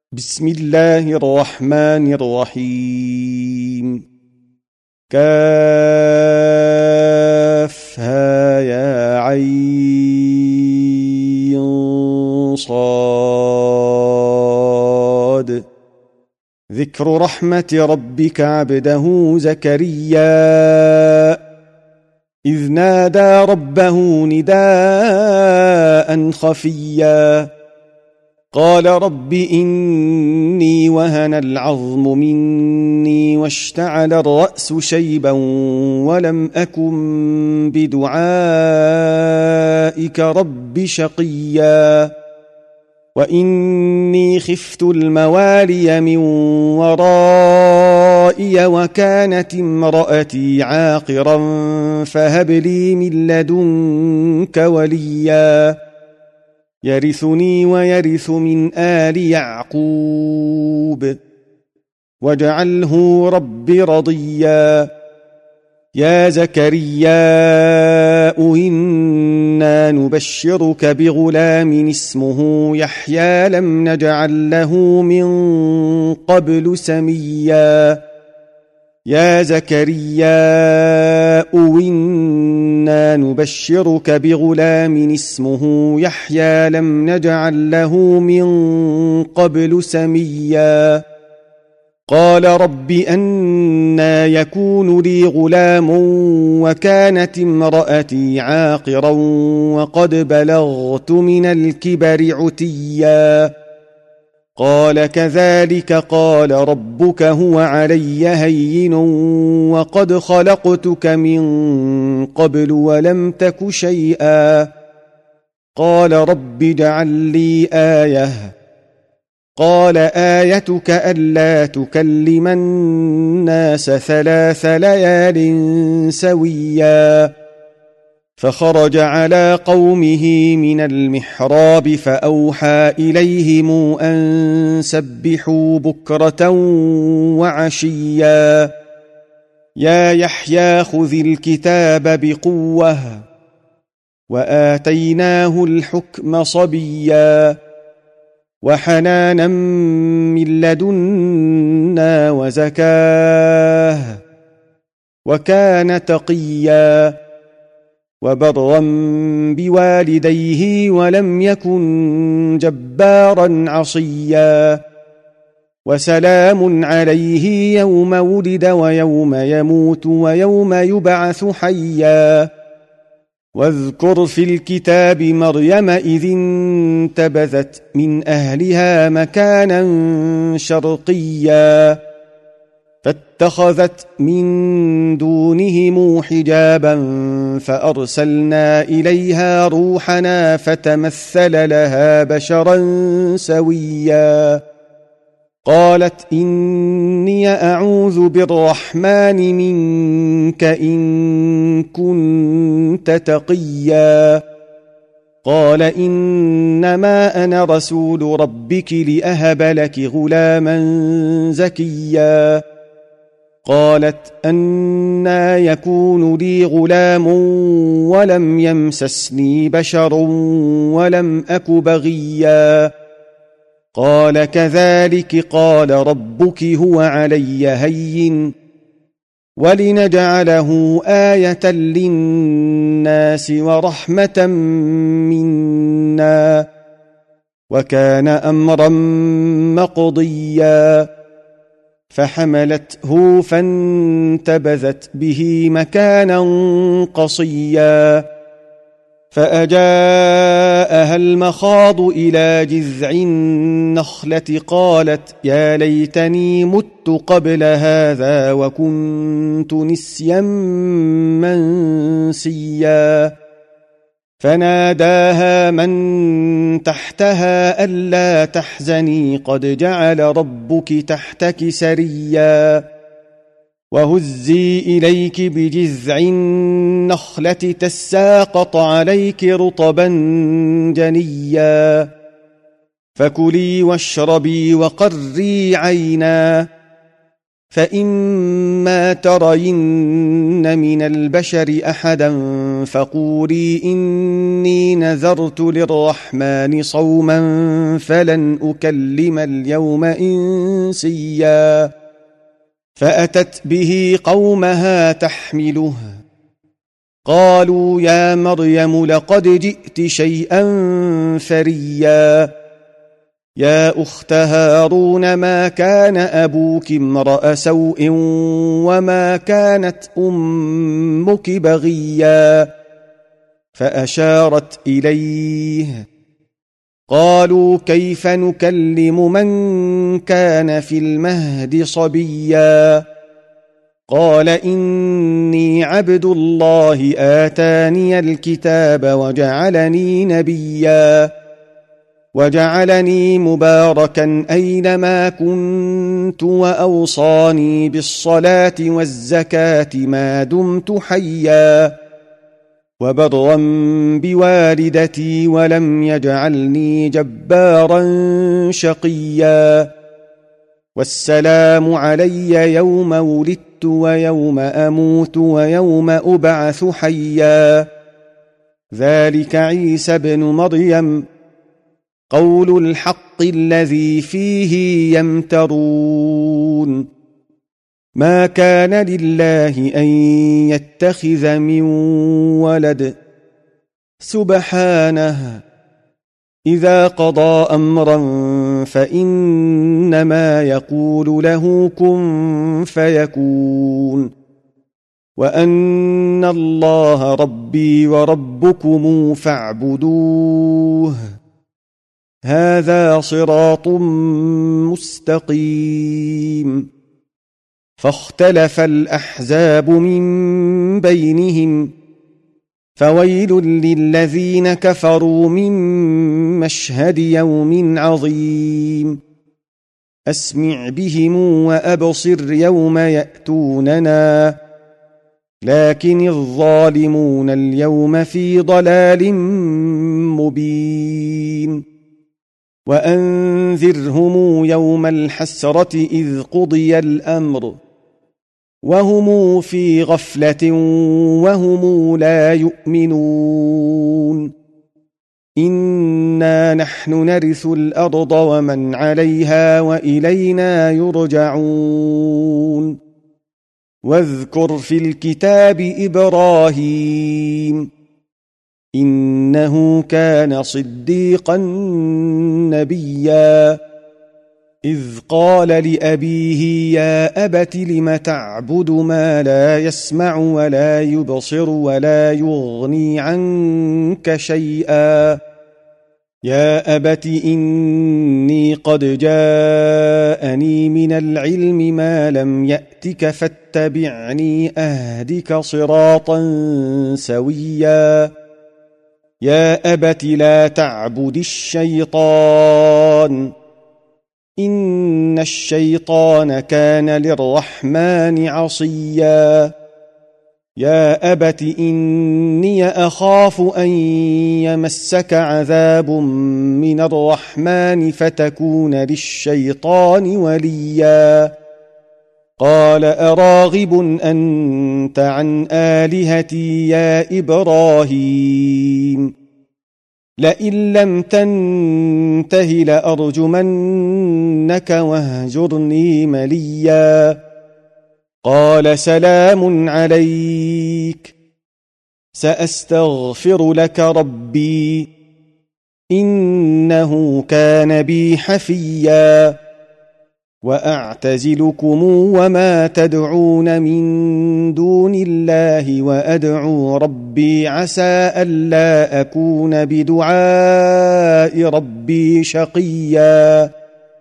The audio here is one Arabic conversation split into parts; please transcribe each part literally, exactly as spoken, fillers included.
بسم الله الرحمن الرحيم. كافها يا عين صاد. ذكر رحمة ربك عبده زكريا إذ نادى ربه نداء خفيا قال رب إني وهن العظم مني واشتعل الرأس شيبا ولم أكن بدعائك رب شقيا وإني خفت الموالي من ورائي وكانت امرأتي عاقرا فهب لي من لدنك وليا يرثني ويرث من آل يعقوب واجعله رب رضيا. يا زكريا إنا نبشرك بغلام اسمه يحيى لم نجعل له من قبل سميا. يا زكريا إنا نبشرك بغلام اسمه يحيى لم نجعل له من قبل سميا. قال رب أنى يكون لي غلام وكانت امرأتي عاقرا وقد بلغت من الكبر عتيا. قال كذلك قال ربك هو علي هين وقد خلقتك من قبل ولم تك شيئا. قال رب اجعل لي آية. قال آيتك ألا تكلم الناس ثلاث ليال سويا. فخرج على قومه من المحراب فأوحى إليهم أن سبحوا بكرة وعشيا. يا يحيى خذ الكتاب بقوة وآتيناه الحكم صبيا وحنانا من لدنا وزكاه وكان تقيا وبرا بوالديه ولم يكن جبارا عصيا. وسلام عليه يوم ولد ويوم يموت ويوم يبعث حيا. واذكر في الكتاب مريم إذ انتبذت من أهلها مكانا شرقيا فاتخذت من دونهم حجابا فأرسلنا إليها روحنا فتمثل لها بشرا سويا. قالت إني أعوذ بالرحمن منك إن كنت تقيا. قال إنما أنا رسول ربك لأهب لك غلاما زكيا. قالت أنى يكون لي غلام ولم يمسسني بشر ولم أك بغيا. قال كذلك قال ربك هو علي هين ولنجعله آية للناس ورحمة منا وكان أمرا مقضيا. فحملته فانتبذت به مكانا قصيا فأجاءها المخاض إلى جذع النخلة قالت يا ليتني مت قبل هذا وكنت نسيا منسيا. فناداها من تحتها ألا تحزني قد جعل ربك تحتك سريا. وهزي إليك بجذع النخلة تساقط عليك رطبا جنيا. فكلي واشربي وقري عينا فإما ترين من البشر أحدا فقولي إني نذرت للرحمن صوما فلن أكلم اليوم إنسيا فأتت به قومها تحمله قالوا يا مريم لقد جئت شيئا فريا يا أخت هارون ما كان أبوك امرأ سوء وما كانت أمك بغيا فأشارت إليه قالوا كيف نكلم من كان في المهد صبيا قال إني عبد الله آتاني الكتاب وجعلني نبيا وجعلني مباركا أينما كنت وأوصاني بالصلاة والزكاة ما دمت حيا وبرا بوالدتي ولم يجعلني جبارا شقيا والسلام علي يوم ولدت ويوم أموت ويوم أبعث حيا ذلك عيسى ابن مريم قول الحق الذي فيه يمترون ما كان لله أن يتخذ من ولد سبحانه إذا قضى أمرا فإنما يقول له كن فيكون وأن الله ربي وربكم فاعبدوه هذا صراط مستقيم فاختلف الأحزاب من بينهم فويل للذين كفروا من مشهد يوم عظيم أسمع بهم وأبصر يوم يأتوننا لكن الظالمون اليوم في ضلال مبين وأنذرهم يوم الحسرة إذ قضي الأمر وهم في غفلة وهم لا يؤمنون إنا نحن نرث الأرض ومن عليها وإلينا يرجعون واذكر في الكتاب إبراهيم إنه كان صديقا نبيا إذ قال لأبيه يا أبت لم تعبد ما لا يسمع ولا يبصر ولا يغني عنك شيئا يا أبت إني قد جاءني من العلم ما لم يأتك فاتبعني أهدك صراطا سويا يا أبت لا تعبد الشيطان إن الشيطان كان للرحمن عصيا يا أبت إني أخاف أن يمسك عذاب من الرحمن فتكون للشيطان وليا قال أراغب أنت عن آلهتي يا إبراهيم لئن لم تنته لأرجمنك واهجرني مليا قال سلام عليك سأستغفر لك ربي إنه كان بي حفيا وأعتزلكم وما تدعون من دون الله وأدعو ربي عسى ألا أكون بدعاء ربي شقيا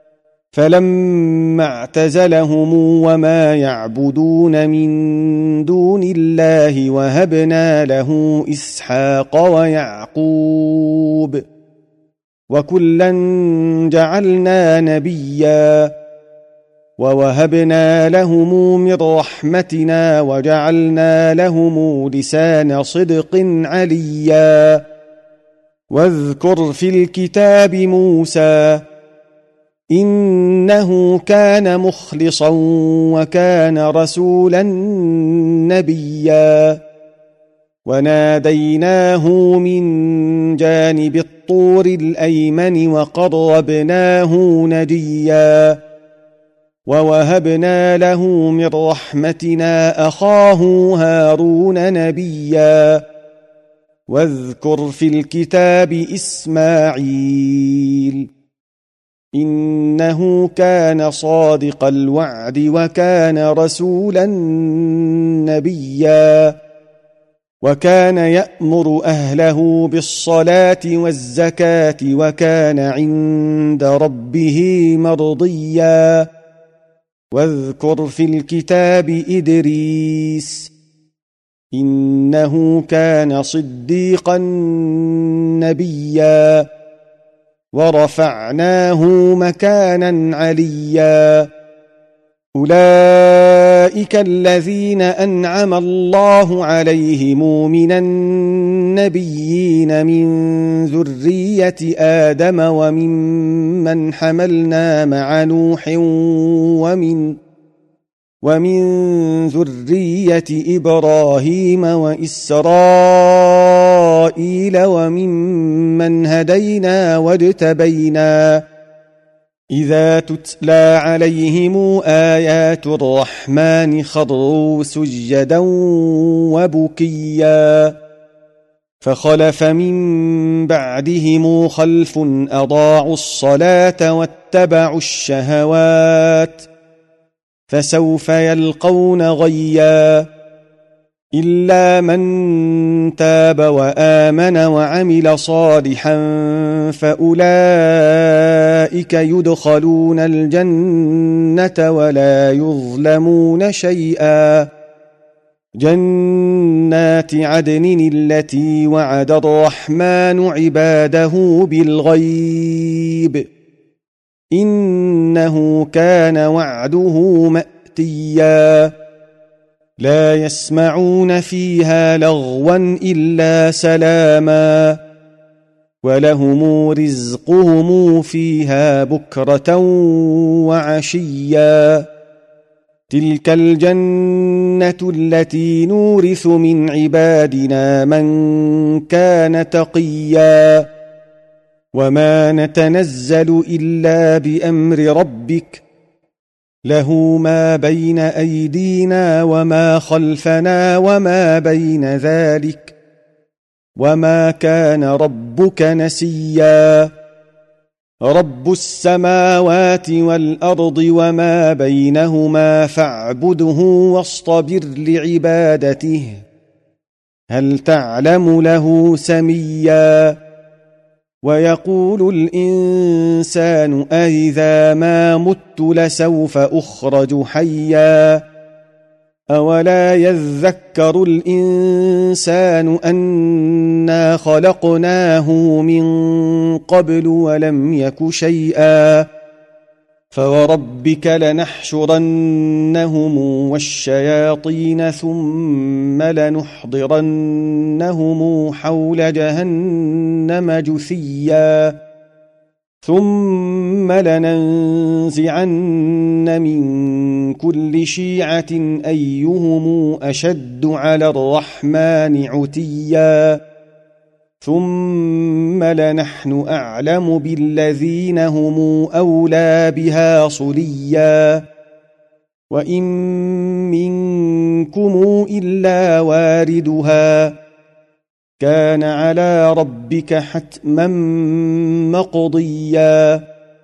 فلما اعتزلهم وما يعبدون من دون الله وهبنا له إسحاق ويعقوب وكلا جعلنا نبيا ووهبنا لهم من رحمتنا وجعلنا لهم لسان صدق عليا واذكر في الكتاب موسى إنه كان مخلصا وكان رسولا نبيا وناديناه من جانب الطور الأيمن وقربناه نجيا ووهبنا له من رحمتنا أخاه هارون نبيا واذكر في الكتاب إسماعيل إنه كان صادق الوعد وكان رسولا نبيا وكان يأمر أهله بالصلاة والزكاة وكان عند ربه مرضيا واذكر في الكتاب إدريس إنه كان صديقا نبيا ورفعناه مكانا عليا أولئك الذين أنعم الله عليهم من النبيين من ذرية آدم وممن حملنا مع نوح ومن ومن ذرية إبراهيم وإسرائيل وممن هدينا واجتبينا إذا تتلى عليهم آيات الرحمن خروا سجدا وبكيا فخلف من بعدهم خلف أضاعوا الصلاة واتبعوا الشهوات فسوف يلقون غيا إلا من تاب وآمن وعمل صالحا فأولئك يدخلون الجنة ولا يظلمون شيئا جنات عدن التي وعد الرحمن عباده بالغيب إنه كان وعده مأتيا لا يسمعون فيها لغوا إلا سلاما ولهم رزقهم فيها بكرة وعشيا تلك الجنة التي نورث من عبادنا من كان تقيا وما نتنزل إلا بأمر ربك له ما بين أيدينا وما خلفنا وما بين ذلك وما كان ربك نسيا رب السماوات والأرض وما بينهما فاعبده واصطبر لعبادته هل تعلم له سميا ويقول الإنسان أإذا ما مت لسوف أخرج حيا أولا يذكر الإنسان أنا خلقناه من قبل ولم يك شيئا فوربك لنحشرنهم والشياطين ثم لنحضرنهم حول جهنم جثيا ثم لننزعن من كل شيعة أيهم أشد على الرحمن عتيا ثم لنحن أعلم بالذين هم أولى بها صليا وإن منكم إلا واردها كان على ربك حتما مقضيا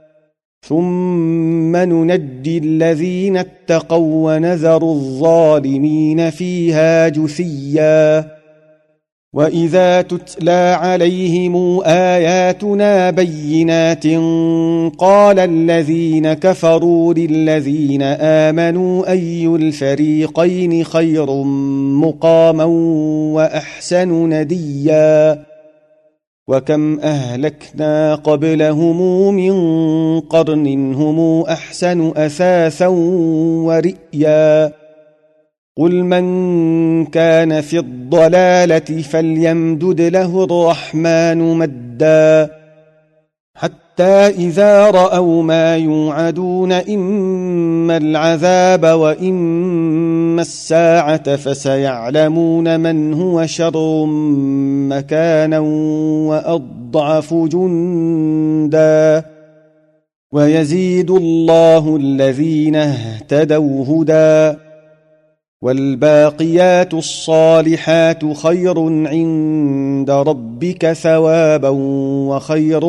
ثم ننجي الذين اتقوا ونذر الظالمين فيها جثيا وإذا تتلى عليهم آياتنا بينات قال الذين كفروا للذين آمنوا أي الفريقين خير مقاما وأحسن نديا وكم أهلكنا قبلهم من قرن هم أحسن أثاثا ورئيا قل من كان في الضلالة فليمدد له الرحمن مدا حتى إذا رأوا ما يوعدون إما العذاب وإما الساعة فسيعلمون من هو شر مكانا وأضعف جندا ويزيد الله الذين اهتدوا هدى والباقيات الصالحات خير عند ربك ثوابا وخير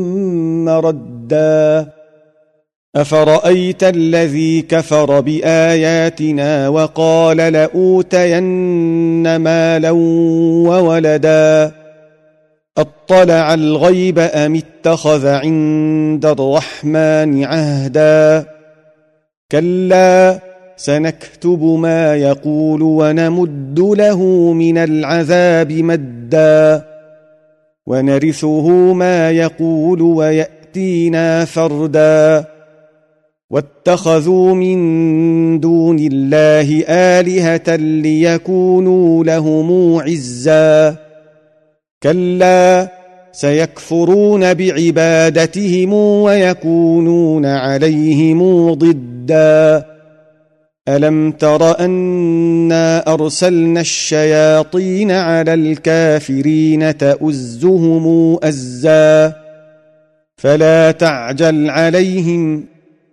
مردا أفرأيت الذي كفر بآياتنا وقال لأوتين مالا وولدا أطلع الغيب أم اتخذ عند الرحمن عهدا كلا سنكتب ما يقول ونمد له من العذاب مدا ونرثه ما يقول ويأتينا فردا واتخذوا من دون الله آلهة ليكونوا لهم عزا كلا سيكفرون بعبادتهم ويكونون عليهم ضدا ألم تر أنا أرسلنا الشياطين على الكافرين تؤزهم أزا فلا تعجل عليهم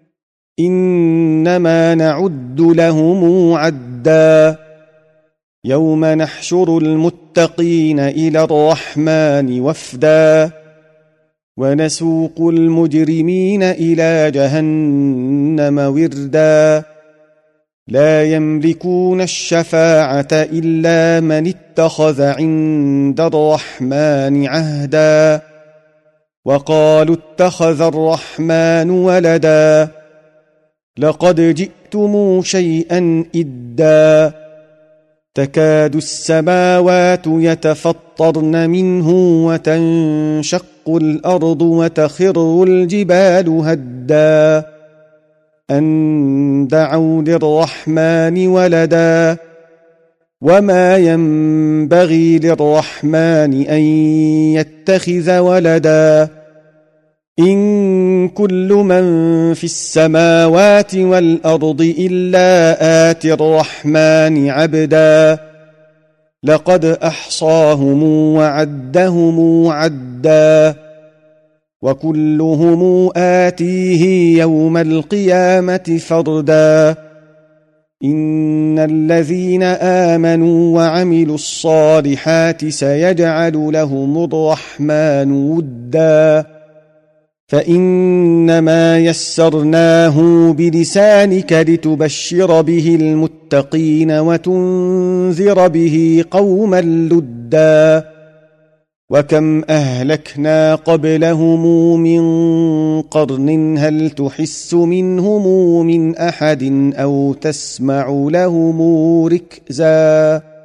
إنما نعد لهم عدا يوم نحشر المتقين إلى الرحمن وفدا ونسوق المجرمين إلى جهنم وردا لا يملكون الشفاعة إلا من اتخذ عند الرحمن عهدا وقالوا اتخذ الرحمن ولدا لقد جئتم شيئا إدا تكاد السماوات يتفطرن منه وتنشق الأرض وتخر الجبال هدا أن دعوا للرحمن ولدا وما ينبغي للرحمن أن يتخذ ولدا إن كل من في السماوات والأرض إلا آتي الرحمن عبدا لقد أحصاهم وعدهم عدا وكلهم آتيه يوم القيامة فردا إن الذين آمنوا وعملوا الصالحات سيجعل لهم الرحمن ودا فإنما يسرناه بلسانك لتبشر به المتقين وتنذر به قوما لدا وكم أهلكنا قبلهم من قرن هل تحس منهم من أحد أو تسمع لهم ركزا